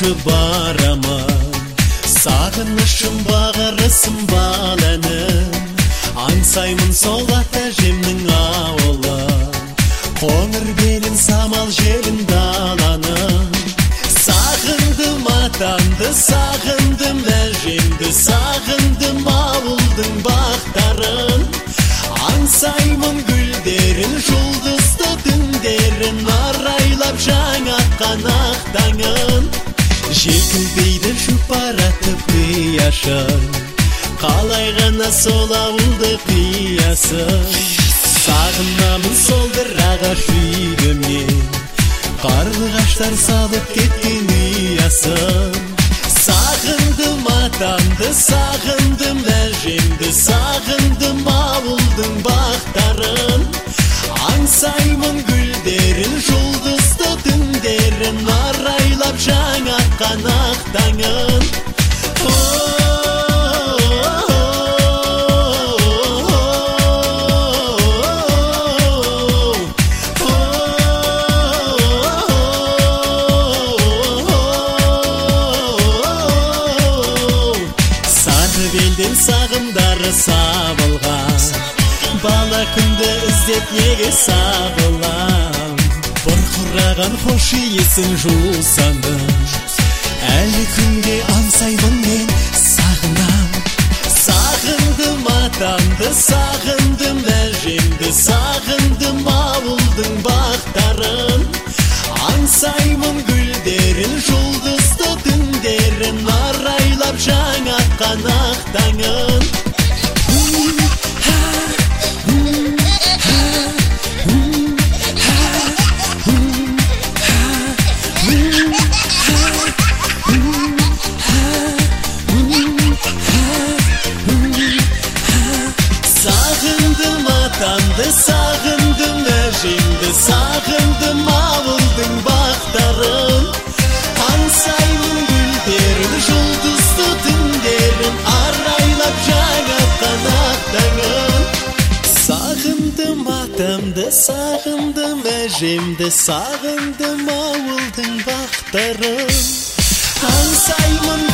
барамын, сағынышым бағарысым баланым. Аңсаймын сол ата әжемнің ауылы, қоңыр белін самал желін даланым. Сағындым атамды, сағындым әжемді, сағындым ауылдың бақтарын. Аңсаймын гүлдерін, жұлдызды түндерін, арайлап жаңа атқан ақ таңын. Желкілдейді жұпаратып қияшын, қалай ғана сол ауылды қиясын. Сағынамын сол бір ағаш үйді мен, қарлығаштар салып кеткен ұясын. Сағындым атамды, сағындым әжемді, сағындым ауылдың бақтарын. Аңсаймын гүлдерін, жұлдызды түндерін, арайлап жаңа атқан ақ таңын. Белден сағымдары сабылған, бала күнді іздеп неге сағылам. Бұрқыраған хош иесін жусандым, әлі күнге аңсаймын мен сағынам. Сағындым атамды, сағындым әжемді, сағындым ауылдың бақтарын. Аңсаймын гүлдерін, жұлдызды түндерін, арайлап жаңа атқан ақ таңын. Сағындым атамды, сағындым әжемді, сағындым ауылдың бақтарын. Аңсаймын гүлдерін, жұлдызды түндерін, арайлап жаңа атқан ақ таңын. Сағындым атамды, сағындым әжемді, сағындым ауылдың бақтарын. Аңсаймын